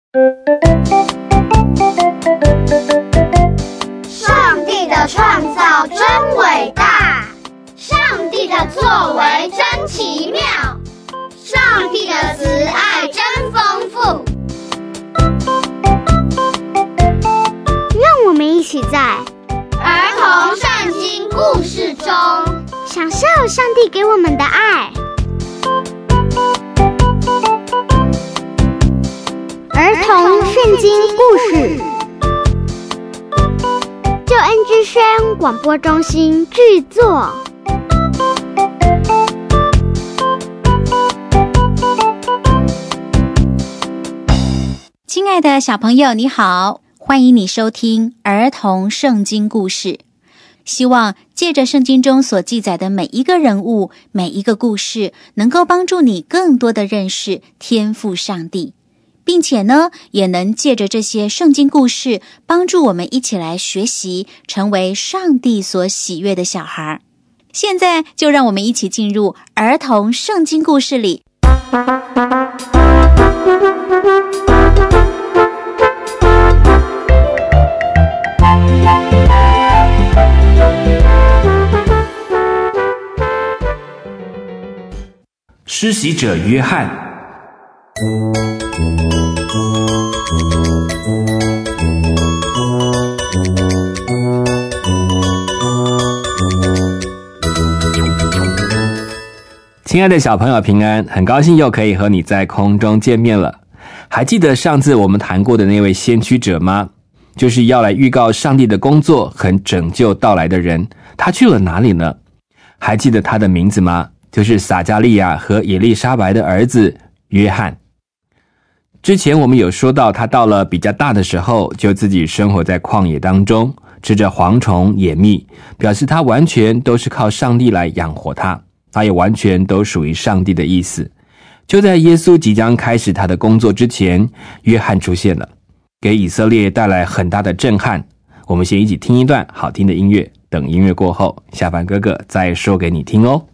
上帝的创造真伟大，上帝的作为真奇妙，上帝的慈爱真丰富。 让我们一起在儿童圣经故事中享受上帝给我们的爱。儿童圣经故事，救恩之声广播中心制作。 亲爱的小朋友，你好，欢迎你收听儿童圣经故事。希望借着圣经中所记载的每一个人物、每一个故事，能够帮助你更多的认识天父上帝，并且呢，也能借着这些圣经故事，帮助我们一起来学习，成为上帝所喜悦的小孩。现在就让我们一起进入儿童圣经故事里。 施洗者约翰。亲爱的小朋友平安，很高兴又可以和你在空中见面了。还记得上次我们谈过的那位先驱者吗？就是要来预告上帝的工作和拯救到来的人，他去了哪里呢？还记得他的名字吗？就是撒迦利亚和以利沙白的儿子约翰。之前我们有说到，他到了比较大的时候，就自己生活在旷野当中，吃着蝗虫野蜜，表示他完全都是靠上帝来养活他，他也完全都属于上帝的意思。就在耶稣即将开始他的工作之前，约翰出现了，给以色列带来很大的震撼。我们先一起听一段好听的音乐，等音乐过后，下凡哥哥再说给你听哦。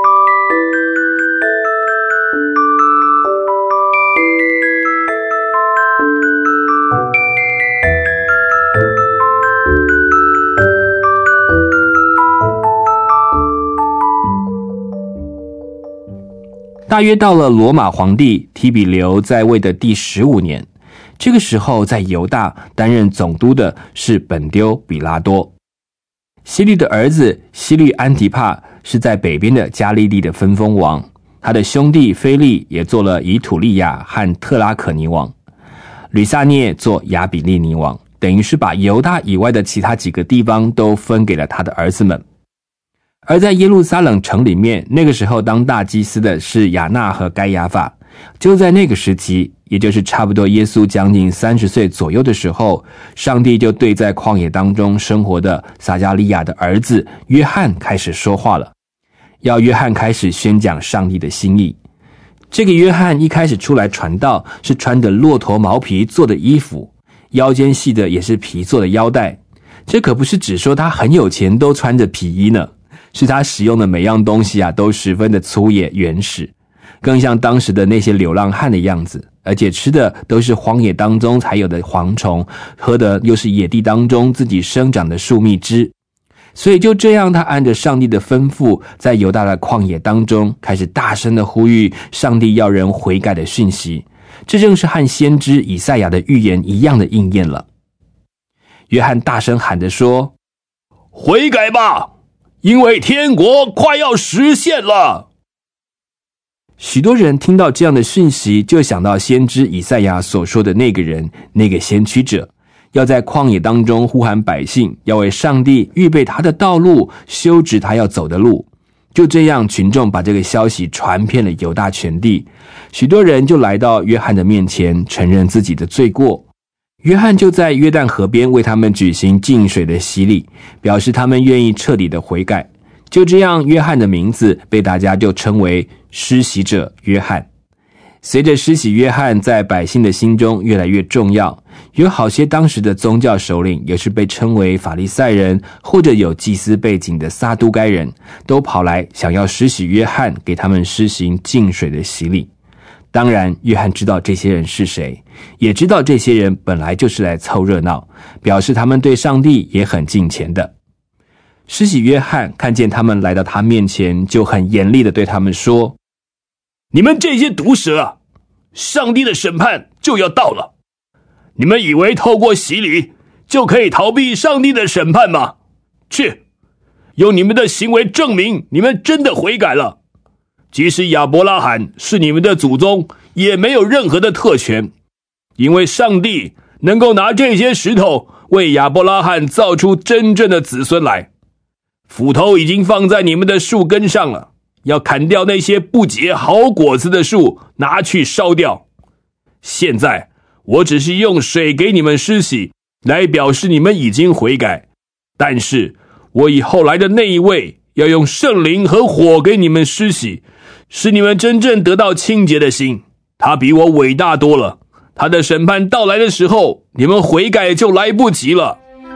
大约到了罗马皇帝提比留在位的第15年，这个时候在犹大担任总督的是本丢比拉多。希律的儿子希律安提帕是在北边的加利利的分封王，他的兄弟腓力也做了以土利亚和特拉可尼王，吕撒涅做亚比利尼王，等于是把犹大以外的其他几个地方都分给了他的儿子们。而在耶路撒冷城里面，那个时候当大祭司的是亚那和该亚法。就在那个时期，也就是差不多耶稣将近30岁左右的时候，上帝就对在旷野当中生活的撒迦利亚的儿子约翰开始说话了，要约翰开始宣讲上帝的心意。这个约翰一开始出来传道，是穿着骆驼毛皮做的衣服，腰间系的也是皮做的腰带。这可不是只说他很有钱都穿着皮衣呢，是他使用的每样东西都十分的粗野原始，更像当时的那些流浪汉的样子，而且吃的都是荒野当中才有的蝗虫，喝的又是野地当中自己生长的树蜜汁。所以就这样，他按着上帝的吩咐，在犹大的旷野当中开始大声的呼吁上帝要人悔改的讯息，这正是和先知以赛亚的预言一样的应验了。约翰大声喊着说：悔改吧，因为天国快要实现了。许多人听到这样的讯息，就想到先知以赛亚所说的那个人，那个先驱者，要在旷野当中呼喊百姓，要为上帝预备他的道路，修直他要走的路。就这样，群众把这个消息传遍了犹大全地，许多人就来到约翰的面前，承认自己的罪过。约翰就在约旦河边为他们举行浸水的洗礼，表示他们愿意彻底的悔改。就这样，约翰的名字被大家就称为施洗者约翰。随着施洗约翰在百姓的心中越来越重要，有好些当时的宗教首领，也是被称为法利赛人或者有祭司背景的撒都该人，都跑来想要施洗约翰，给他们施行浸水的洗礼。 当然，约翰知道这些人是谁，也知道这些人本来就是来凑热闹，表示他们对上帝也很敬虔的。施洗约翰看见他们来到他面前，就很严厉地对他们说：你们这些毒蛇啊，上帝的审判就要到了。你们以为透过洗礼就可以逃避上帝的审判吗？去，用你们的行为证明你们真的悔改了。即使亚伯拉罕是你们的祖宗，也没有任何的特权，因为上帝能够拿这些石头为亚伯拉罕造出真正的子孙来。斧头已经放在你们的树根上了，要砍掉那些不结好果子的树，拿去烧掉。现在我只是用水给你们施洗，来表示你们已经悔改，但是我以后来的那一位要用圣灵和火给你们施洗，使你们真正得到清洁的心。他比我伟大多了，他的审判到来的时候，你们悔改就来不及了。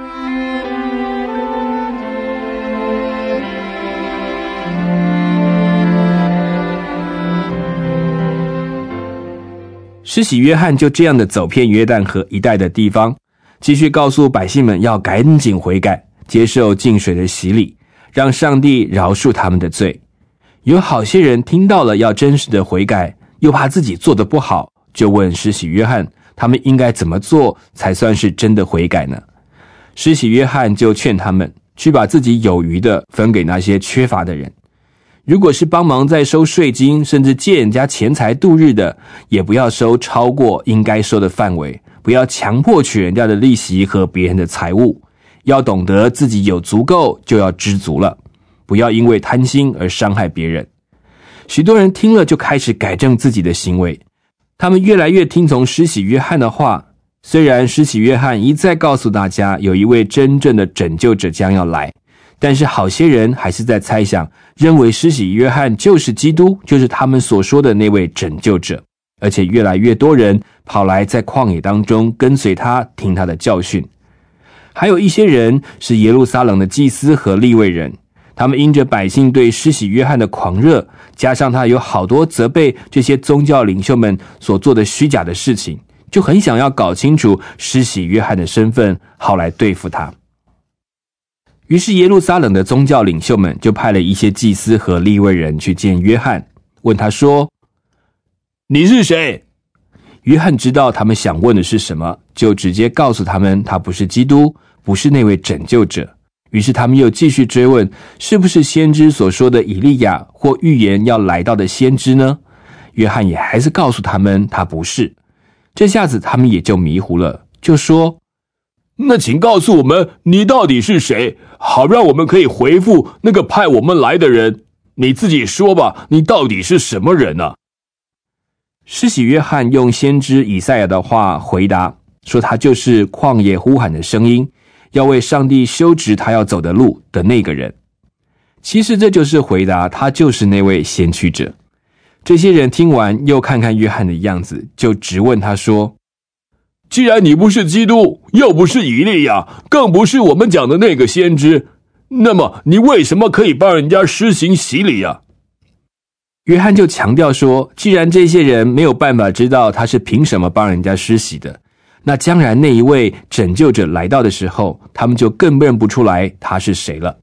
施洗约翰就这样的走遍约旦河一带的地方，继续告诉百姓们要赶紧悔改，接受浸水的洗礼，让上帝饶恕他们的罪。有好些人听到了要真实的悔改，又怕自己做得不好，就问施洗约翰，他们应该怎么做才算是真的悔改呢？施洗约翰就劝他们去把自己有余的分给那些缺乏的人。如果是帮忙在收税金，甚至借人家钱财度日的，也不要收超过应该收的范围，不要强迫取人家的利息和别人的财物，要懂得自己有足够就要知足了，不要因为贪心而伤害别人。许多人听了就开始改正自己的行为，他们越来越听从施洗约翰的话。虽然施洗约翰一再告诉大家有一位真正的拯救者将要来，但是好些人还是在猜想，认为施洗约翰就是基督，就是他们所说的那位拯救者，而且越来越多人跑来在旷野当中跟随他，听他的教训。还有一些人是耶路撒冷的祭司和利未人，他们因着百姓对施洗约翰的狂热，加上他有好多责备这些宗教领袖们所做的虚假的事情，就很想要搞清楚施洗约翰的身份，好来对付他。于是耶路撒冷的宗教领袖们就派了一些祭司和利未人去见约翰，问他说：你是谁？约翰知道他们想问的是什么，就直接告诉他们他不是基督，不是那位拯救者。于是他们又继续追问，是不是先知所说的以利亚或预言要来到的先知呢？约翰也还是告诉他们他不是。这下子他们也就迷糊了，就说：那请告诉我们你到底是谁，好让我们可以回复那个派我们来的人。你自己说吧，你到底是什么人啊？施洗约翰用先知以赛亚的话回答，说他就是旷野呼喊的声音，要为上帝修直他要走的路的那个人。其实这就是回答，他就是那位先驱者。这些人听完又看看约翰的样子，就直问他说：既然你不是基督，又不是以利亚，更不是我们讲的那个先知，那么你为什么可以帮人家施行洗礼啊？约翰就强调说，既然这些人没有办法知道他是凭什么帮人家施洗的，那将来那一位拯救者来到的时候，他们就更认不出来他是谁了。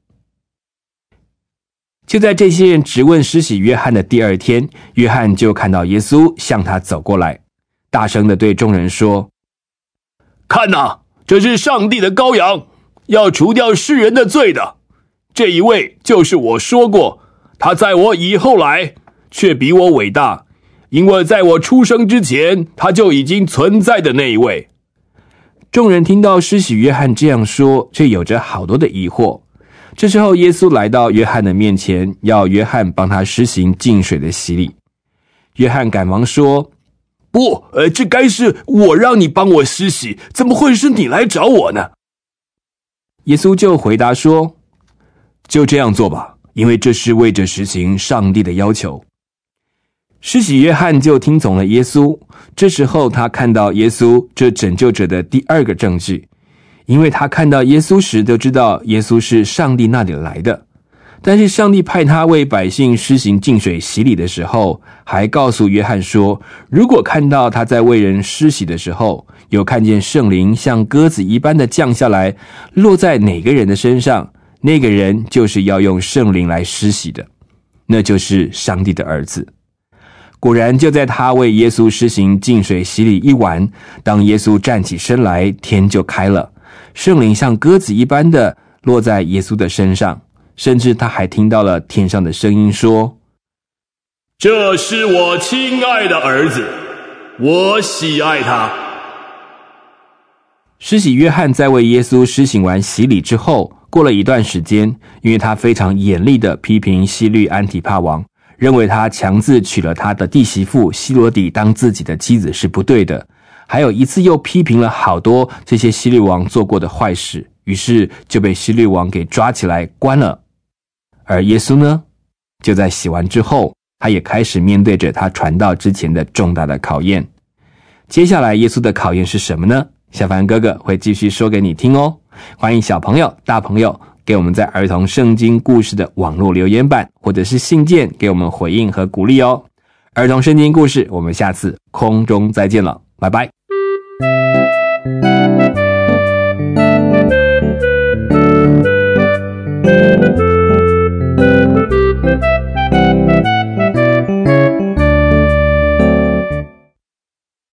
就在这些人质问施洗约翰的第二天，约翰就看到耶稣向他走过来，大声地对众人说：看哪，这是上帝的羔羊，要除掉世人的罪的。这一位就是我说过，他在我以后来，却比我伟大，因为在我出生之前，他就已经存在的那一位。众人听到施洗约翰这样说，却有着好多的疑惑。这时候耶稣来到约翰的面前，要约翰帮他施行浸水的洗礼。约翰赶忙说：不，这该是我让你帮我施洗，怎么会是你来找我呢？耶稣就回答说：就这样做吧，因为这是为着实行上帝的要求。施洗约翰就听从了耶稣。这时候他看到耶稣这拯救者的第二个证据，因为他看到耶稣时就知道耶稣是上帝那里来的。 但是上帝派他为百姓施行净水洗礼的时候，还告诉约翰说，如果看到他在为人施洗的时候，有看见圣灵像鸽子一般的降下来，落在哪个人的身上，那个人就是要用圣灵来施洗的，那就是上帝的儿子。果然就在他为耶稣施行净水洗礼一晚，当耶稣站起身来，天就开了，圣灵像鸽子一般的落在耶稣的身上，甚至他还听到了天上的声音说， 这是我亲爱的儿子，我喜爱他。 施洗约翰在为耶稣施行完洗礼之后，过了一段时间，因为他非常严厉的批评希律安提帕王，认为他强自娶了他的弟媳妇希罗底当自己的妻子是不对的，还有一次又批评了好多这些希律王做过的坏事，于是就被希律王给抓起来关了。而耶稣呢，就在洗完之后，他也开始面对着他传道之前的重大的考验。接下来耶稣的考验是什么呢？小凡哥哥会继续说给你听哦。欢迎小朋友大朋友给我们在儿童圣经故事的网络留言板或者是信件给我们回应和鼓励哦。儿童圣经故事，我们下次空中再见了，拜拜。